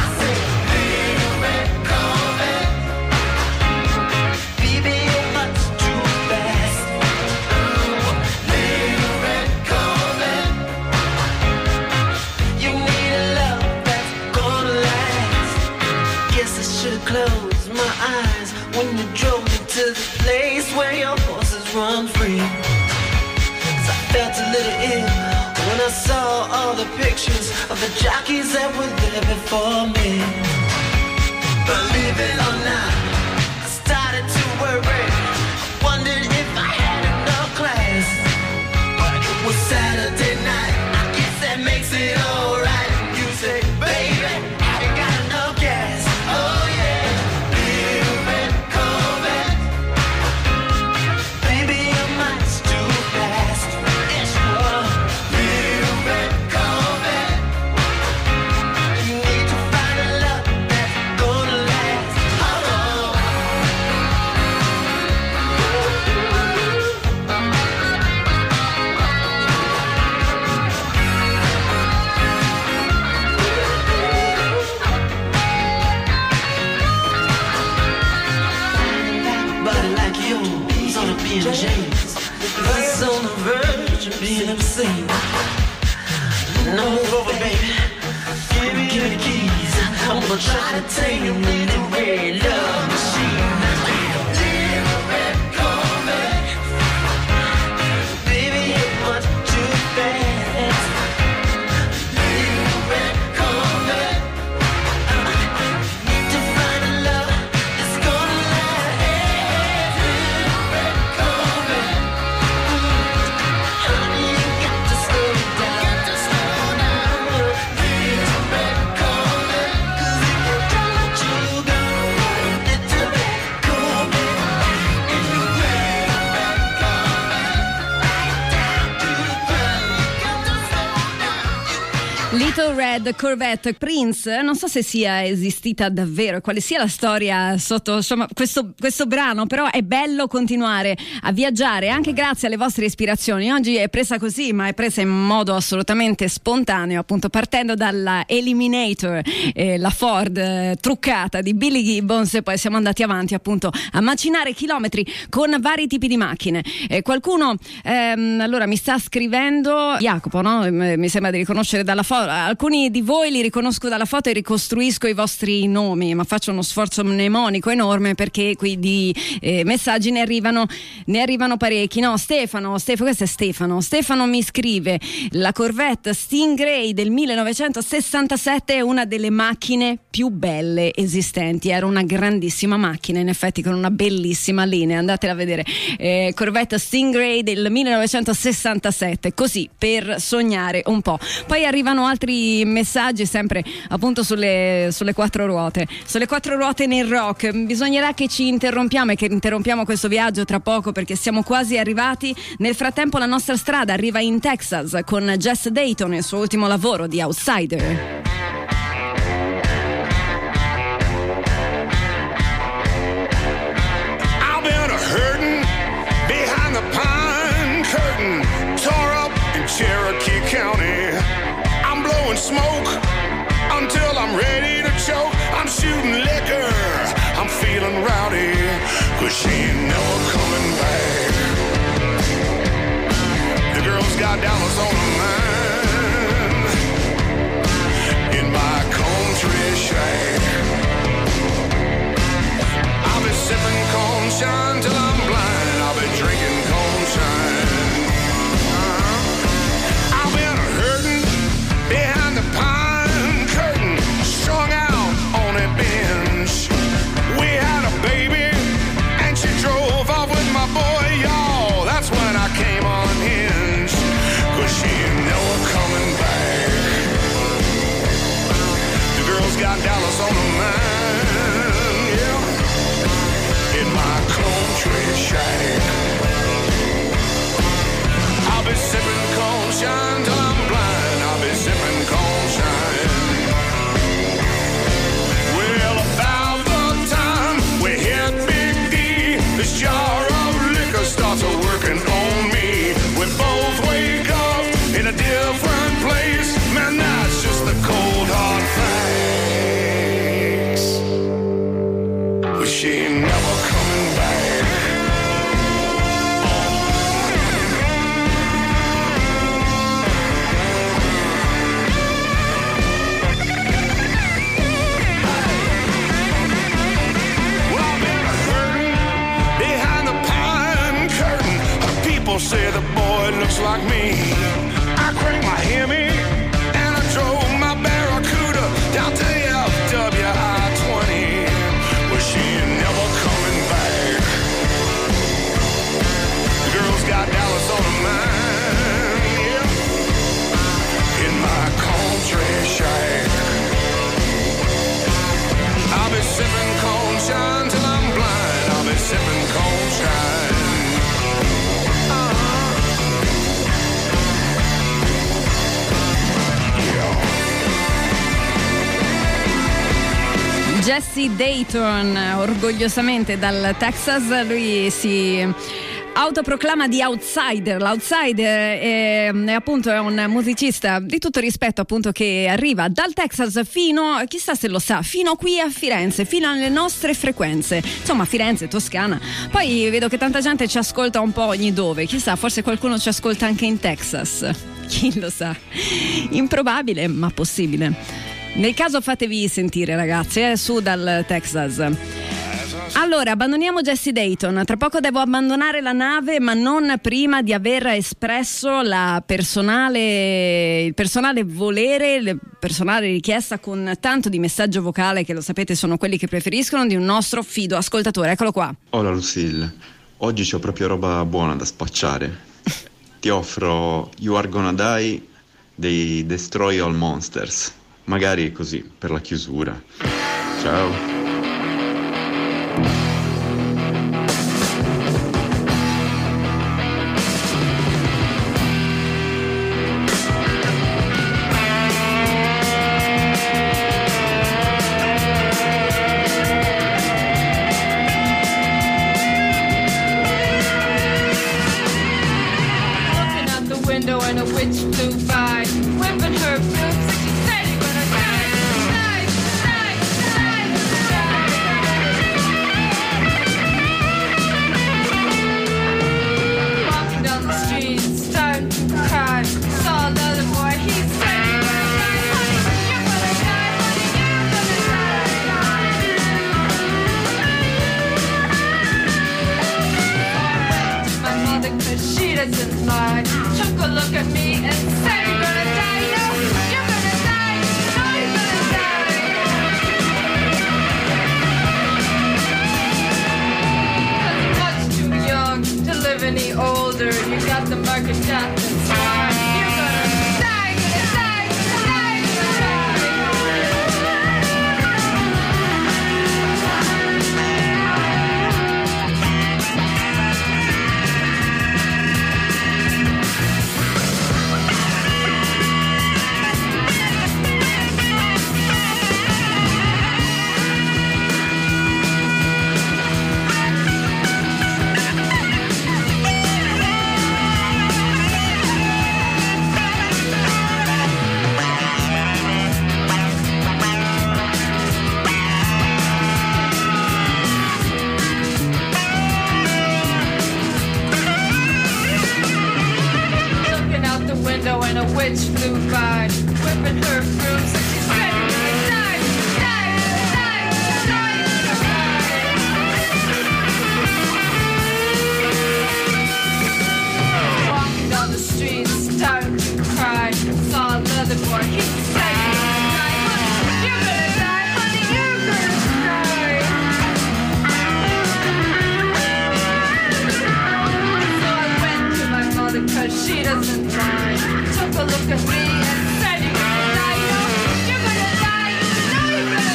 close my eyes when you drove me to the place where your horses run free. 'Cause I felt a little ill when I saw all the pictures of the jockeys that were there before me. Believe it or not, I started to worry. I wondered if I had enough class. But it was Saturday night, I guess that makes it alright. You say, baby, I ain't got enough gas. Oh yeah. James, that's on the verge of being obscene. No, move over, baby. Give me, give me the keys. I'm gonna try to take you in the red love machine. Little red Corvette, baby, you're much too fast. Little red Corvette, need to find a love that's gonna last. Little red Corvette, honey, you got to slow down. Got to slow down. Little red Corvette, 'cause if you don't let you go, little red Corvette, and you red red Corvette, right down to the ground. Got to slow down. Little Red Corvette, Prince. Non so se sia esistita davvero e quale sia la storia sotto insomma questo, questo brano, però è bello continuare a viaggiare anche grazie alle vostre ispirazioni. Oggi è presa così, ma è presa in modo assolutamente spontaneo, appunto partendo dalla Eliminator, eh, la Ford eh, truccata di Billy Gibbons, e poi siamo andati avanti appunto a macinare chilometri con vari tipi di macchine. Eh, qualcuno ehm, allora mi sta scrivendo, Jacopo, no? Mi sembra di riconoscere dalla foto. Alcuni di voi li riconosco dalla foto e ricostruisco i vostri nomi, ma faccio uno sforzo mnemonico enorme perché qui di eh, messaggi ne arrivano ne arrivano parecchi. No, Stefano, Stefano, questo è Stefano. Stefano mi scrive: la Corvette Stingray del millenovecentosessantasette è una delle macchine più belle esistenti. Era una grandissima macchina, in effetti, con una bellissima linea. Andatela a vedere. Eh, Corvette Stingray del millenovecentosessantasette, così per sognare un po'. Poi arrivano altri messaggi sempre appunto sulle, sulle quattro ruote, sulle quattro ruote nel rock. Bisognerà che ci interrompiamo e che interrompiamo questo viaggio tra poco perché siamo quasi arrivati. Nel frattempo la nostra strada arriva in Texas con Jess Dayton e il suo ultimo lavoro di Outsider. Cherokee County, I'm blowing smoke until I'm ready to choke. I'm shooting liquor, I'm feeling rowdy, cause she ain't never coming back. The girl's got dollars on her mind in my country shack. I'll be sipping conchine till I'm blind. I'll be drinking conchine. Behind the pine curtain, strung out on a bench. We had a baby, and she drove off with my boy, y'all. That's when I came unhinged, cause she ain't never coming back. The girl's got dollars on her mind, yeah, in my country shack. I'll be sipping conchine till I'm blind. I'll be sipping conchine. Well, about the time we hit Big D, this jar of liquor starts working on me. We both wake up in a different place. Man, that's just the cold hard facts. But she ain't never coming back. Say the boy looks like me. I cranked my Hemi and I drove my Barracuda down to the F W I twenty. Well, she ain't never coming back. The girl's got Dallas on her mind, yeah, in my country shack. I'll be sipping conchine till I'm blind. I'll be sipping conchine. Jesse Dayton, orgogliosamente dal Texas, lui si autoproclama di outsider. L'outsider è, è appunto è un musicista di tutto rispetto, appunto, che arriva dal Texas fino, chissà se lo sa, fino qui a Firenze, fino alle nostre frequenze, insomma Firenze, Toscana. Poi vedo che tanta gente ci ascolta un po' ogni dove, chissà, forse qualcuno ci ascolta anche in Texas, chi lo sa, improbabile ma possibile. Nel caso fatevi sentire, ragazzi, eh, su dal Texas. Allora, abbandoniamo Jesse Dayton. Tra poco devo abbandonare la nave, ma non prima di aver espresso la personale, il personale volere, la personale richiesta con tanto di messaggio vocale, che lo sapete sono quelli che preferiscono, di un nostro fido ascoltatore. Eccolo qua. Hola Lucille, oggi c'ho proprio roba buona da spacciare. Ti offro You Are Gonna Die dei Destroy All Monsters. Magari così, per la chiusura. Ciao. Die, die, die, die. witch flew by, whipping her broom, so she said, die, die, die, die, die. Walking down the street, starting to cry, saw another boy, he said, you're gonna die, honey, you're gonna die. So I went to my mother, cause she doesn't mind. Took a look at me and said, you're gonna die, you know, you're gonna die, you know you're gonna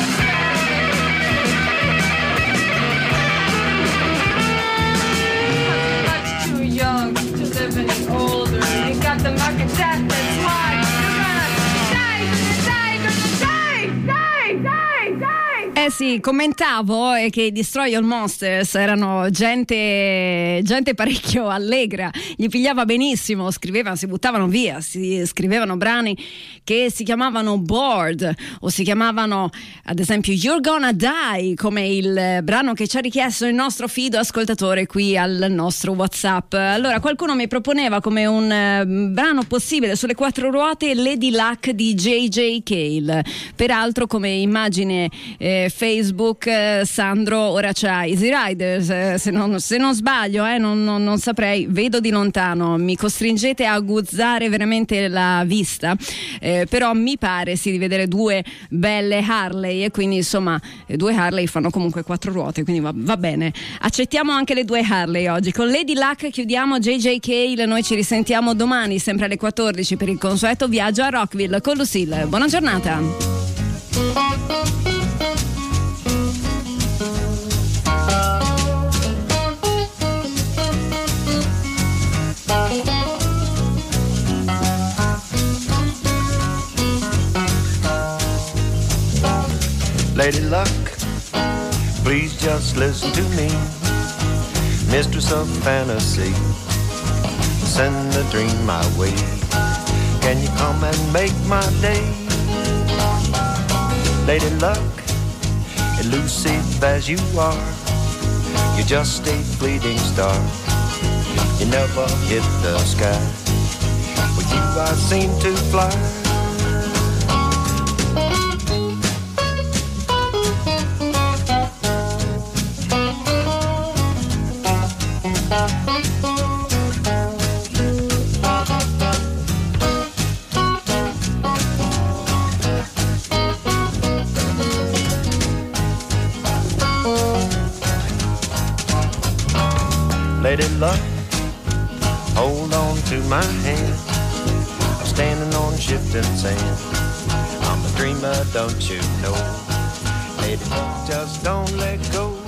die. I'm much too young to live any older. You got the mark of death, that's why you're gonna die, gonna die, gonna die, die, die, die. Eh sì, commentavo e che i Destroy All Monsters erano gente, gente parecchio allegra, gli pigliava benissimo, scrivevano, si buttavano via, si scrivevano brani che si chiamavano Bored o si chiamavano ad esempio You're Gonna Die, come il brano che ci ha richiesto il nostro fido ascoltatore qui al nostro WhatsApp. Allora qualcuno mi proponeva come un eh, brano possibile sulle quattro ruote Lady Luck di J J Cale, peraltro come immagine eh, Facebook, eh, Sandro ora c'ha Easy Riders, eh, se, non, se non sbaglio eh, non, non, non saprei, vedo di lontano, mi costringete a aguzzare veramente la vista, eh, però mi pare sì di vedere due belle Harley e quindi insomma due Harley fanno comunque quattro ruote, quindi va, va bene, accettiamo anche le due Harley oggi. Con Lady Luck chiudiamo J J Cale, noi ci risentiamo domani sempre alle quattordici per il consueto viaggio a Rockville con Lucille. Buona giornata. Lady Luck, please just listen to me, mistress of fantasy, send a dream my way. Can you come and make my day? Lady Luck, elusive as you are, you're just a fleeting star. You never hit the sky. With you I seem to fly. Lady Luck, hold on to my hand. I'm standing on shifting sand. I'm a dreamer, don't you know? Lady Luck, just don't let go.